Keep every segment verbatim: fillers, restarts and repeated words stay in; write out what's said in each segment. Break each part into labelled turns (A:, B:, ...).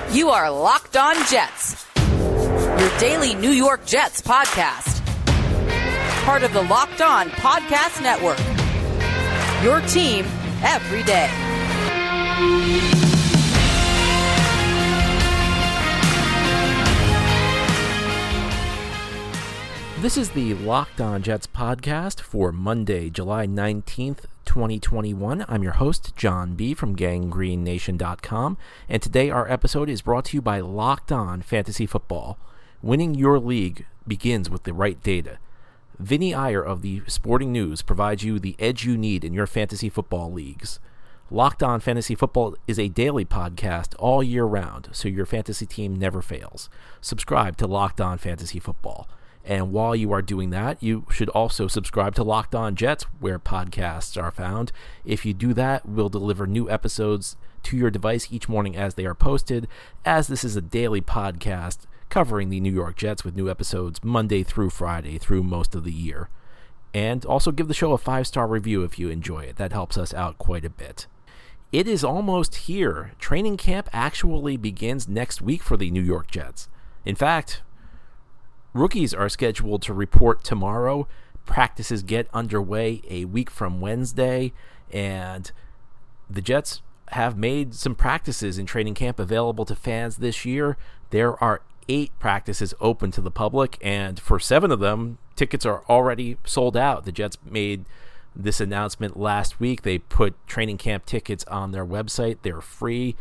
A: You are Locked On Jets, your daily New York Jets podcast. Part of the Locked On Podcast Network, your team every day.
B: This is the Locked On Jets podcast for Monday, July nineteenth, twenty twenty-one. I'm your host, John B. from gang green nation dot com, and today our episode is brought to you by Locked On Fantasy Football. Winning your league begins with the right data. Vinny Iyer of the Sporting News provides you the edge you need in your fantasy football leagues. Locked On Fantasy Football is a daily podcast all year round, so your fantasy team never fails. Subscribe to Locked On Fantasy Football. And while you are doing that, you should also subscribe to Locked On Jets, where podcasts are found. If you do that, we'll deliver new episodes to your device each morning as they are posted, as this is a daily podcast covering the New York Jets with new episodes Monday through Friday through most of the year. And also give the show a five-star review if you enjoy it. That helps us out quite a bit. It is almost here. Training camp actually begins next week for the New York Jets. In fact, rookies are scheduled to report tomorrow. Practices get underway a week from Wednesday, and the Jets have made some practices in training camp available to fans this year. There are eight practices open to the public, and for seven of them, tickets are already sold out. The Jets made this announcement last week. They put training camp tickets on their website. They're free,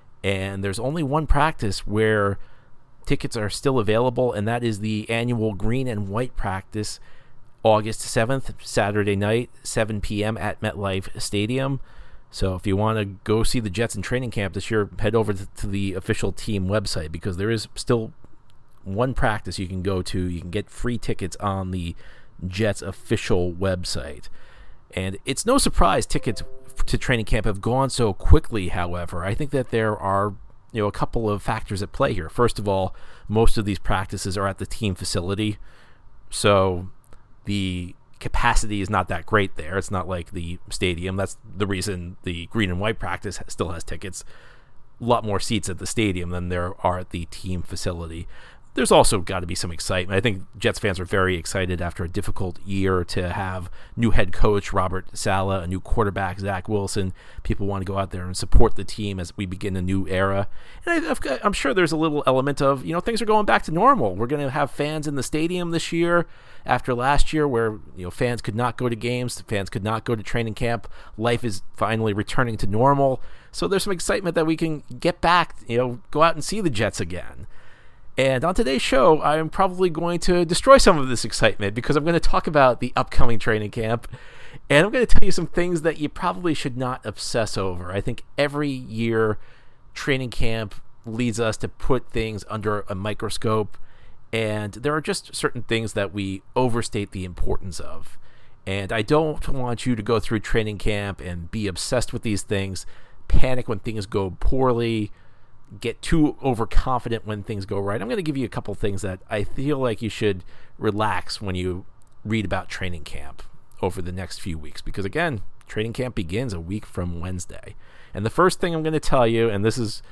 B: and there's only one practice where tickets are still available, and that is the annual green and white practice, August seventh, Saturday night, seven p.m. at MetLife Stadium. So if you want to go see the Jets in training camp this year, head over to the official team website, because there is still one practice you can go to. You can get free tickets on the Jets official website. And it's no surprise tickets to training camp have gone so quickly, however. I think that there are you know, a couple of factors at play here. First of all, most of these practices are at the team facility, so the capacity is not that great there. It's not like the stadium. That's the reason the green and white practice still has tickets. A lot more seats at the stadium than there are at the team facility. There's also got to be some excitement. I think Jets fans are very excited after a difficult year to have new head coach Robert Saleh, a new quarterback Zach Wilson. People want to go out there and support the team as we begin a new era. And I've got, I'm sure there's a little element of, you know, things are going back to normal. We're going to have fans in the stadium this year after last year where, you know, fans could not go to games, fans could not go to training camp. Life is finally returning to normal. So there's some excitement that we can get back, you know, go out and see the Jets again. And on today's show, I'm probably going to destroy some of this excitement because I'm going to talk about the upcoming training camp, and I'm going to tell you some things that you probably should not obsess over. I think every year training camp leads us to put things under a microscope, and there are just certain things that we overstate the importance of. And I don't want you to go through training camp and be obsessed with these things, panic when things go poorly, get too overconfident when things go right. I'm going to give you a couple things that I feel like you should relax when you read about training camp over the next few weeks, because again, training camp begins a week from Wednesday. And the first thing I'm going to tell you, and this is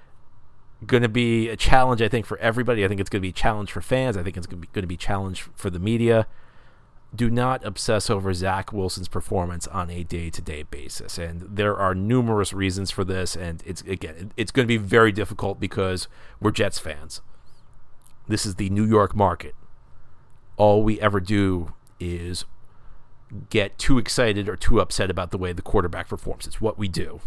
B: going to be a challenge, I think, for everybody. I think it's going to be a challenge for fans. I think it's going to be, going to be a challenge for the media. Do not obsess over Zach Wilson's performance on a day-to-day basis. And there are numerous reasons for this, and it's again, it's going to be very difficult because we're Jets fans. This is the New York market. All we ever do is get too excited or too upset about the way the quarterback performs. It's what we do.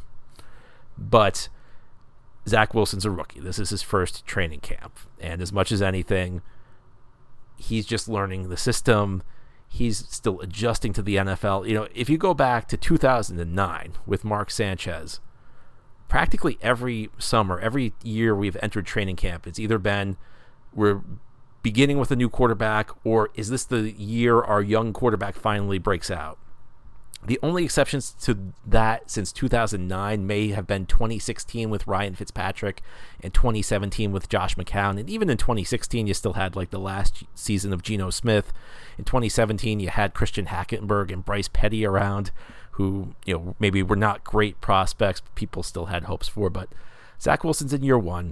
B: But Zach Wilson's a rookie. This is his first training camp. And as much as anything, he's just learning the system. He's still adjusting to the N F L. You know, if you go back to two thousand nine with Mark Sanchez, practically every summer, every year we've entered training camp, it's either been we're beginning with a new quarterback, or is this the year our young quarterback finally breaks out? The only exceptions to that since two thousand nine may have been twenty sixteen with Ryan Fitzpatrick and twenty seventeen with Josh McCown. And even in twenty sixteen, you still had like the last season of Geno Smith. In twenty seventeen, you had Christian Hackenberg and Bryce Petty around, who, you know, maybe were not great prospects, but people still had hopes for. But Zach Wilson's in year one.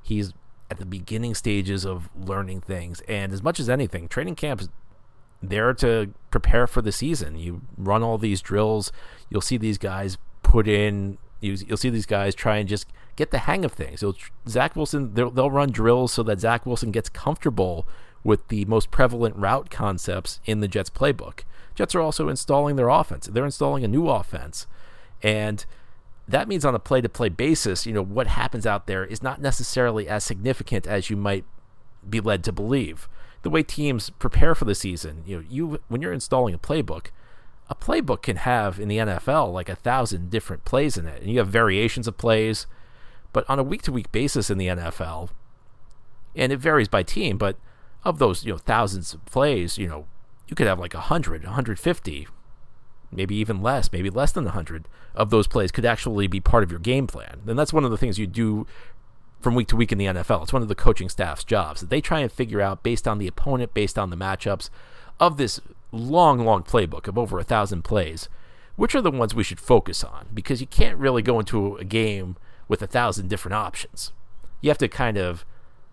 B: He's at the beginning stages of learning things. And as much as anything, training camp's there to prepare for the season. You run all these drills. You'll see these guys put in, you, you'll see these guys try and just get the hang of things. You'll, Zach Wilson, they'll, they'll run drills so that Zach Wilson gets comfortable with the most prevalent route concepts in the Jets playbook. Jets are also installing their offense. They're installing a new offense. And that means on a play-to-play basis, you know, what happens out there is not necessarily as significant as you might be led to believe. The way teams prepare for the season, you know, you when you're installing a playbook, a playbook can have in the N F L like a thousand different plays in it, and you have variations of plays. But on a week-to-week basis in the N F L, and it varies by team, but of those, you know, thousands of plays, you know, you could have like one hundred, one hundred fifty, maybe even less, maybe less than one hundred of those plays could actually be part of your game plan. And that's one of the things you do from week to week in the N F L. It's one of the coaching staff's jobs that they try and figure out based on the opponent, based on the matchups of this long, long playbook of over a thousand plays, which are the ones we should focus on, because you can't really go into a game with a thousand different options. You have to kind of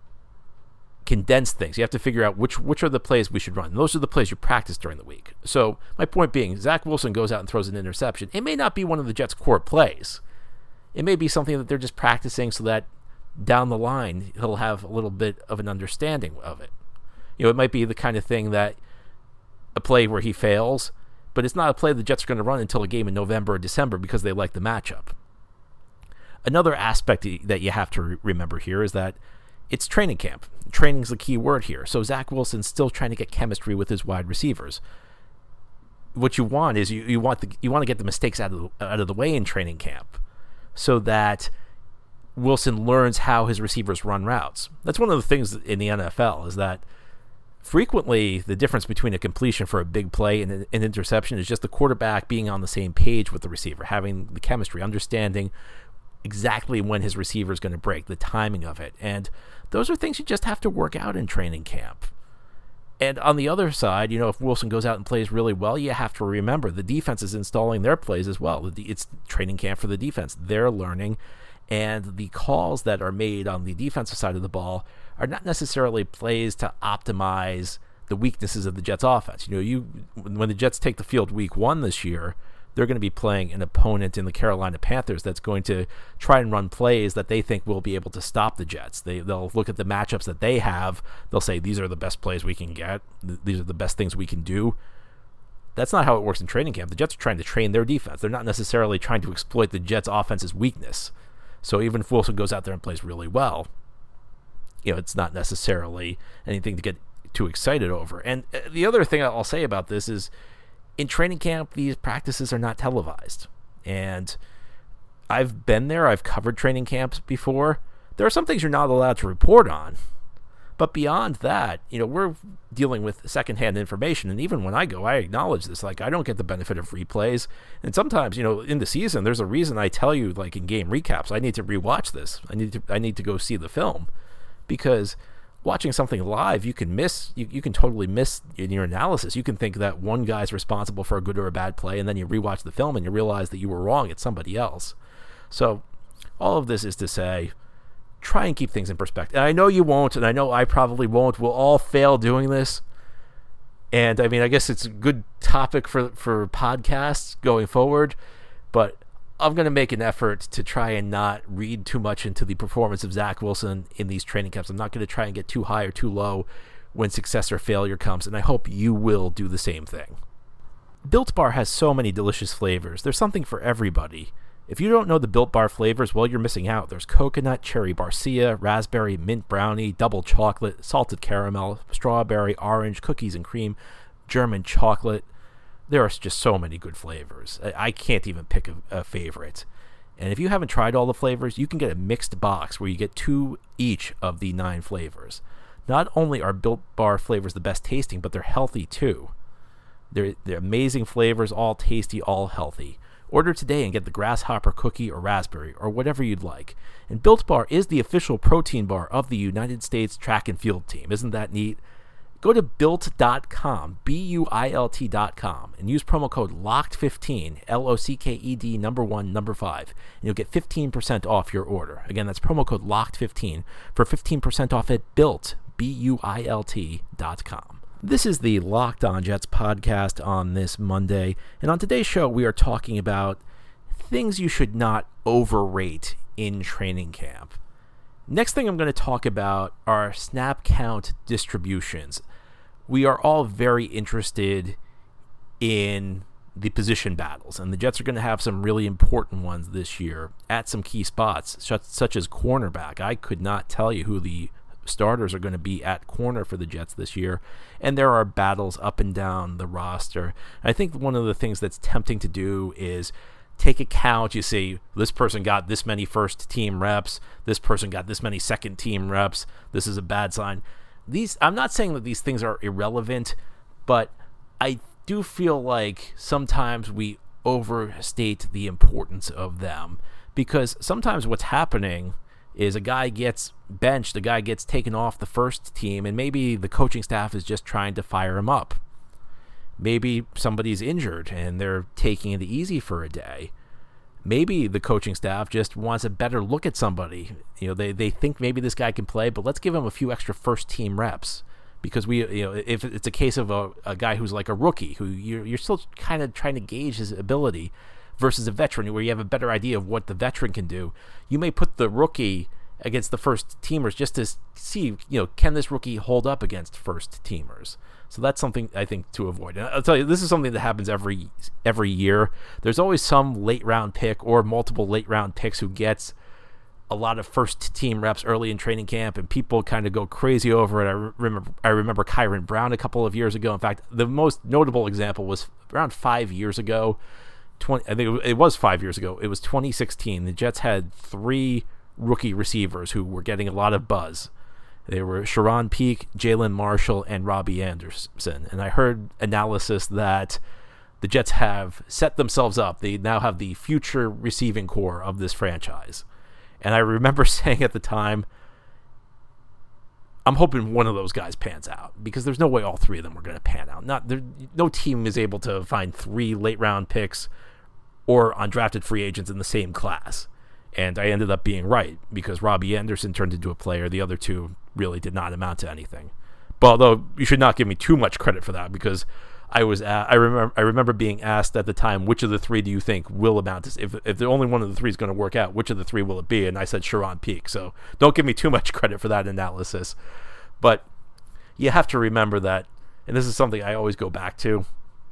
B: condense things. You have to figure out which which are the plays we should run. And those are the plays you practice during the week. So my point being, Zach Wilson goes out and throws an interception. It may not be one of the Jets' core plays. It may be something that they're just practicing so that down the line he'll have a little bit of an understanding of it. You know, it might be the kind of thing that a play where he fails, but it's not a play the Jets are going to run until a game in November or December because they like the matchup. Another aspect that you have to re- remember here is that it's training camp. Training's the key word here. So Zach Wilson's still trying to get chemistry with his wide receivers. What you want is you, you want the, you want to get the mistakes out of the, out of the way in training camp so that Wilson learns how his receivers run routes. That's one of the things in the N F L is that frequently the difference between a completion for a big play and an interception is just the quarterback being on the same page with the receiver, having the chemistry, understanding exactly when his receiver is going to break, the timing of it. And those are things you just have to work out in training camp. And on the other side, you know, if Wilson goes out and plays really well, you have to remember the defense is installing their plays as well. It's training camp for the defense. They're learning. And the calls that are made on the defensive side of the ball are not necessarily plays to optimize the weaknesses of the Jets offense. You know, you when the Jets take the field week one this year, they're going to be playing an opponent in the Carolina Panthers that's going to try and run plays that they think will be able to stop the Jets. They, they'll look at the matchups that they have. They'll say, these are the best plays we can get. These are the best things we can do. That's not how it works in training camp. The Jets are trying to train their defense. They're not necessarily trying to exploit the Jets' offense's weakness. So even if Wilson goes out there and plays really well, you know, it's not necessarily anything to get too excited over. And the other thing I'll say about this is, in training camp, these practices are not televised. And I've been there. I've covered training camps before. There are some things you're not allowed to report on. But beyond that, you know, we're dealing with secondhand information. And even when I go, I acknowledge this. Like, I don't get the benefit of replays. And sometimes, you know, in the season, there's a reason I tell you, like in game recaps, I need to rewatch this. I need to I need to go see the film. Because watching something live, you can miss, you, you can totally miss in your analysis. You can think that one guy's responsible for a good or a bad play, and then you rewatch the film and you realize that you were wrong. It's somebody else. So all of this is to say, try and keep things in perspective. And I know you won't, and I know I probably won't. We'll all fail doing this. And I mean, I guess it's a good topic for, for podcasts going forward, but I'm going to make an effort to try and not read too much into the performance of Zach Wilson in these training camps. I'm not going to try and get too high or too low when success or failure comes, and I hope you will do the same thing. Built Bar has so many delicious flavors. There's something for everybody. If you don't know the Built Bar flavors, well, you're missing out. There's coconut, cherry barcia, raspberry, mint brownie, double chocolate, salted caramel, strawberry, orange, cookies and cream, German chocolate. There are just so many good flavors. I can't even pick a, a favorite. And if you haven't tried all the flavors, you can get a mixed box where you get two each of the nine flavors. Not only are Built Bar flavors the best tasting, but they're healthy too. They're, they're amazing flavors, all tasty, all healthy. Order today and get the grasshopper cookie or raspberry or whatever you'd like. And Built Bar is the official protein bar of the United States track and field team. Isn't that neat? Go to built dot com, B U I L T dot com, and use promo code locked fifteen, L O C K E D number one, number five, and you'll get fifteen percent off your order. Again, that's promo code locked fifteen for fifteen percent off at Built, B U I L T dot com. This is the Locked On Jets podcast on this Monday, and on today's show, we are talking about things you should not overrate in training camp. Next thing I'm going to talk about are snap count distributions. We are all very interested in the position battles, and the Jets are going to have some really important ones this year at some key spots, such, such as cornerback. I could not tell you who the starters are going to be at corner for the Jets this year, and there are battles up and down the roster. I think one of the things that's tempting to do is take a count. You see, this person got this many first team reps, this person got this many second team reps, this is a bad sign. These, I'm not saying that these things are irrelevant, but I do feel like sometimes we overstate the importance of them, because sometimes what's happening is a guy gets benched, a guy gets taken off the first team, and maybe the coaching staff is just trying to fire him up. Maybe somebody's injured and they're taking it easy for a day. Maybe the coaching staff just wants a better look at somebody. You know, they, they think maybe this guy can play, but let's give him a few extra first team reps, because we, you know, if it's a case of a, a guy who's like a rookie who you're, you're still kind of trying to gauge his ability versus a veteran where you have a better idea of what the veteran can do. You may put the rookie against the first teamers just to see, you know, can this rookie hold up against first teamers? So that's something I think to avoid. And I'll tell you, this is something that happens every every year. There's always some late round pick or multiple late round picks who gets a lot of first team reps early in training camp, and people kind of go crazy over it. I remember I remember Kyron Brown a couple of years ago. In fact, the most notable example was around five years ago. twenty, I think it was five years ago. It was twenty sixteen. The Jets had three rookie receivers who were getting a lot of buzz. They were Sharon Peak, Jalen Marshall, and Robbie Anderson. And I heard analysis that the Jets have set themselves up. They now have the future receiving core of this franchise. And I remember saying at the time, I'm hoping one of those guys pans out, because there's no way all three of them are going to pan out. Not there, no team is able to find three late round picks or undrafted free agents in the same class. And I ended up being right, because Robbie Anderson turned into a player. The other two really did not amount to anything. But although you should not give me too much credit for that, because I was at, I remember I remember being asked at the time, which of the three do you think will amount to, if if the only one of the three is going to work out, which of the three will it be? And I said Sharon Peak. So don't give me too much credit for that analysis. But you have to remember that, and this is something I always go back to,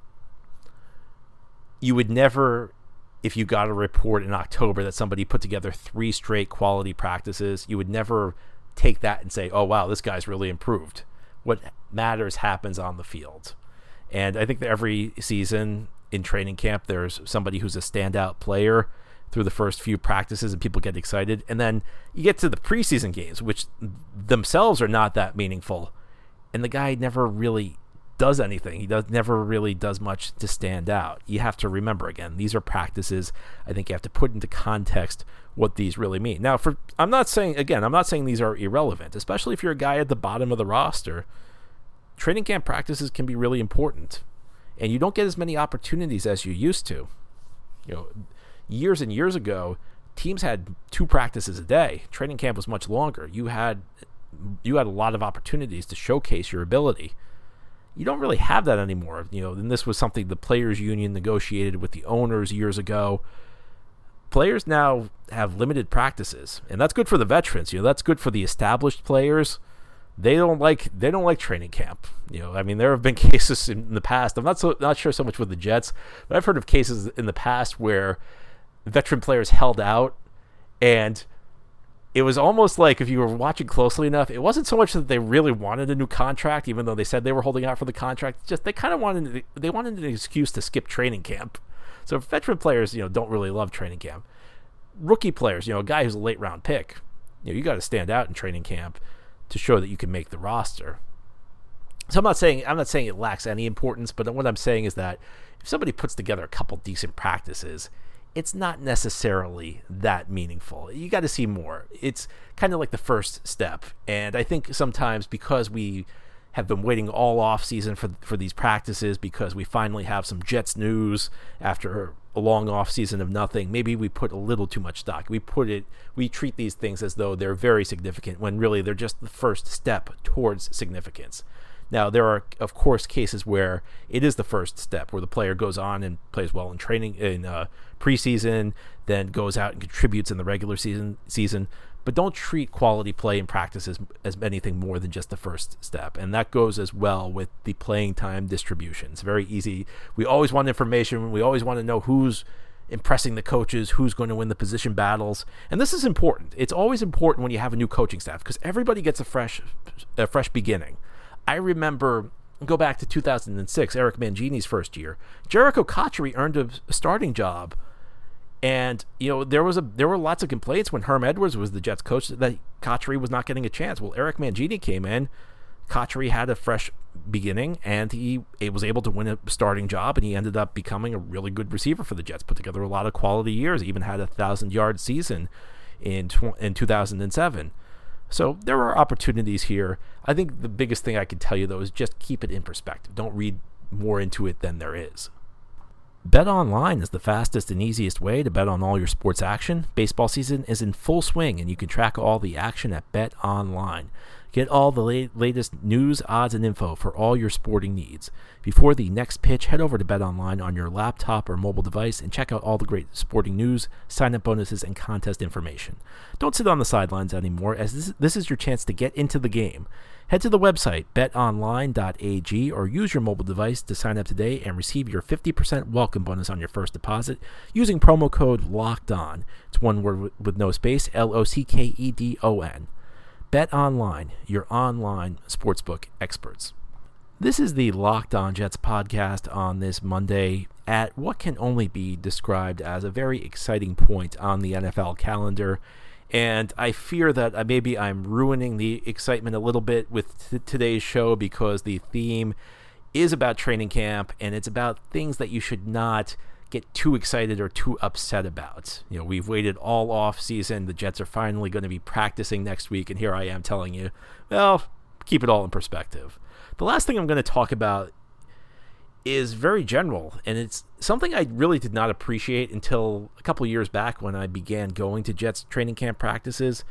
B: you would never, if you got a report in October that somebody put together three straight quality practices, you would never take that and say, oh, wow, this guy's really improved. What matters happens on the field. And I think that every season in training camp, there's somebody who's a standout player through the first few practices and people get excited. And then you get to the preseason games, which themselves are not that meaningful. And the guy never really does anything. He does never really does much to stand out. You have to remember, again, these are practices. I think you have to put into context what these really mean. Now, for I'm not saying, again, I'm not saying these are irrelevant, especially if you're a guy at the bottom of the roster. Training camp practices can be really important, and you don't get as many opportunities as you used to. You know, years and years ago, teams had two practices a day. Training camp was much longer. You had you had a lot of opportunities to showcase your ability. You don't really have that anymore. You know, and this was something the players' union negotiated with the owners years ago. Players now have limited practices, and that's good for the veterans. You know, that's good for the established players. They don't like they don't like training camp. You know, I mean, there have been cases in the past. I'm not so not sure so much with the Jets, but I've heard of cases in the past where veteran players held out, and it was almost like, if you were watching closely enough, it wasn't so much that they really wanted a new contract, even though they said they were holding out for the contract. It's just they kind of wanted they wanted an excuse to skip training camp. So veteran players, you know, don't really love training camp. Rookie players, you know, a guy who's a late round pick, you know, you got to stand out in training camp to show that you can make the roster. So I'm not saying I'm not saying it lacks any importance, but what I'm saying is that if somebody puts together a couple decent practices, it's not necessarily that meaningful. You got to see more. It's kind of like the first step. And I think sometimes because we have been waiting all off season for for these practices because we finally have some Jets news after a long off season of nothing. Maybe we put a little too much stock. We put it, we treat these things as though they're very significant when really they're just the first step towards significance. Now, there are, of course, cases where it is the first step, where the player goes on and plays well in training, in uh, preseason, then goes out and contributes in the regular season. season. But don't treat quality play in practice as, as anything more than just the first step. And that goes as well with the playing time distribution. It's very easy. We always want information. We always want to know who's impressing the coaches, who's going to win the position battles. And this is important. It's always important when you have a new coaching staff because everybody gets a fresh, a fresh beginning. I remember, go back to two thousand six, Eric Mangini's first year. Jericho Cotchery earned a, a starting job. And, you know, there was a there were lots of complaints when Herm Edwards was the Jets coach that Cotchery was not getting a chance. Well, Eric Mangini came in. Cotchery had a fresh beginning, and he was able to win a starting job, and he ended up becoming a really good receiver for the Jets. Put together a lot of quality years. He even had a thousand-yard season in tw- in two thousand seven. So there are opportunities here. I think the biggest thing I can tell you, though, is just keep it in perspective. Don't read more into it than there is. BetOnline is the fastest and easiest way to bet on all your sports action. Baseball season is in full swing, and you can track all the action at BetOnline. Get all the la- latest news, odds, and info for all your sporting needs. Before the next pitch, head over to BetOnline on your laptop or mobile device and check out all the great sporting news, sign-up bonuses, and contest information. Don't sit on the sidelines anymore, as this, this is your chance to get into the game. Head to the website bet online dot a g or use your mobile device to sign up today and receive your fifty percent welcome bonus on your first deposit using promo code LOCKEDON. It's one word with no space, L O C K E D O N. BetOnline, your online sportsbook experts. This is the Locked On Jets podcast on this Monday at what can only be described as a very exciting point on the N F L calendar. And I fear that maybe I'm ruining the excitement a little bit with t- today's show because the theme is about training camp and it's about things that you should not get too excited or too upset about. You know, we've waited all off season. The Jets are finally going to be practicing next week. And here I am telling you, well, keep it all in perspective. The last thing I'm going to talk about is very general, and it's something I really did not appreciate until a couple years back when I began going to Jets training camp practices.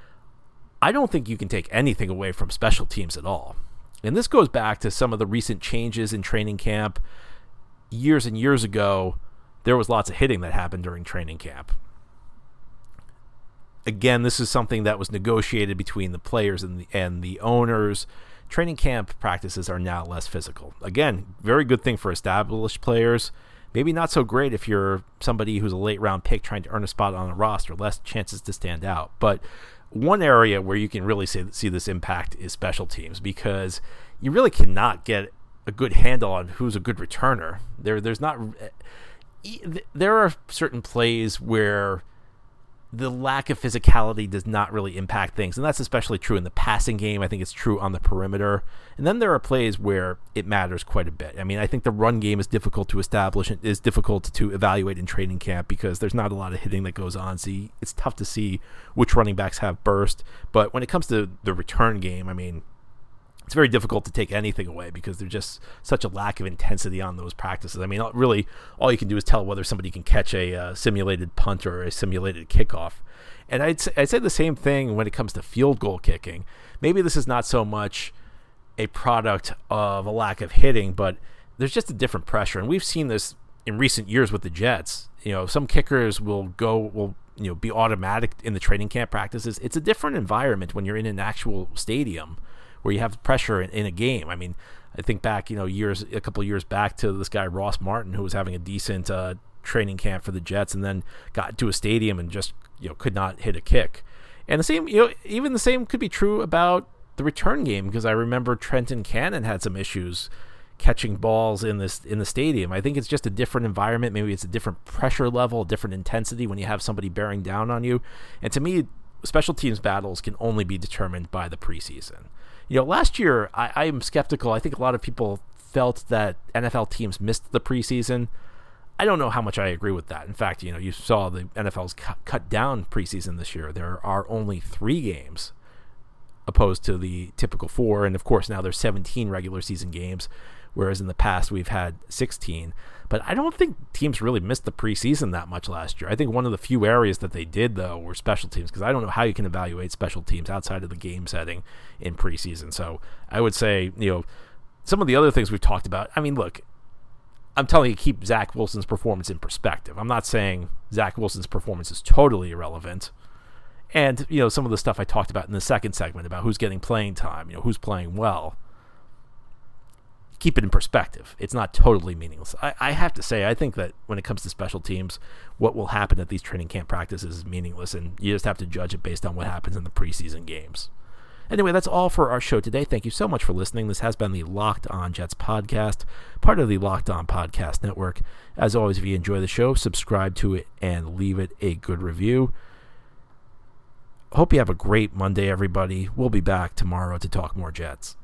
B: I don't think you can take anything away from special teams at all. And this goes back to some of the recent changes in training camp. Years and years ago, there was lots of hitting that happened during training camp. Again, this is something that was negotiated between the players and the, and the owners. Training camp practices are now less physical. Again, very good thing for established players. Maybe not so great if you're somebody who's a late round pick trying to earn a spot on a roster, less chances to stand out. But one area where you can really see, see this impact is special teams, because you really cannot get a good handle on who's a good returner. There, there's not. There are certain plays where the lack of physicality does not really impact things, and that's especially true in the passing game. I think it's true on the perimeter. And then there are plays where it matters quite a bit. I mean, I think the run game is difficult to establish and is difficult to evaluate in training camp because there's not a lot of hitting that goes on. So it's tough to see which running backs have burst. But when it comes to the return game, I mean, it's very difficult to take anything away because there's just such a lack of intensity on those practices. I mean, really, all you can do is tell whether somebody can catch a uh, simulated punt or a simulated kickoff. And I'd say, I'd say the same thing when it comes to field goal kicking. Maybe this is not so much a product of a lack of hitting, but there's just a different pressure. And we've seen this in recent years with the Jets. You know, some kickers will go, will you know, be automatic in the training camp practices. It's a different environment when you're in an actual stadium where you have pressure in, in a game. I mean, I think back, you know, years, a couple of years back to this guy, Ross Martin, who was having a decent uh, training camp for the Jets and then got to a stadium and just, you know, could not hit a kick. And the same, you know, even the same could be true about the return game, because I remember Trenton Cannon had some issues catching balls in this in the stadium. I think it's just a different environment. Maybe it's a different pressure level, a different intensity when you have somebody bearing down on you. And to me, special teams battles can only be determined by the preseason. You know, last year, I, I am skeptical. I think a lot of people felt that N F L teams missed the preseason. I don't know how much I agree with that. In fact, you know, you saw the N F L's cut, cut down preseason this year. There are only three games opposed to the typical four. And of course, now there's seventeen regular season games, whereas in the past we've had sixteen. But I don't think teams really missed the preseason that much last year. I think one of the few areas that they did, though, were special teams, because I don't know how you can evaluate special teams outside of the game setting in preseason. So I would say, you know, some of the other things we've talked about, I mean, look, I'm telling you, keep Zach Wilson's performance in perspective. I'm not saying Zach Wilson's performance is totally irrelevant. And, you know, some of the stuff I talked about in the second segment about who's getting playing time, you know, who's playing well. Keep it in perspective. It's not totally meaningless. I, I have to say, I think that when it comes to special teams, what will happen at these training camp practices is meaningless, and you just have to judge it based on what happens in the preseason games. Anyway, that's all for our show today. Thank you so much for listening. This has been the Locked On Jets podcast, part of the Locked On Podcast Network. As always, if you enjoy the show, subscribe to it and leave it a good review. Hope you have a great Monday, everybody. We'll be back tomorrow to talk more Jets.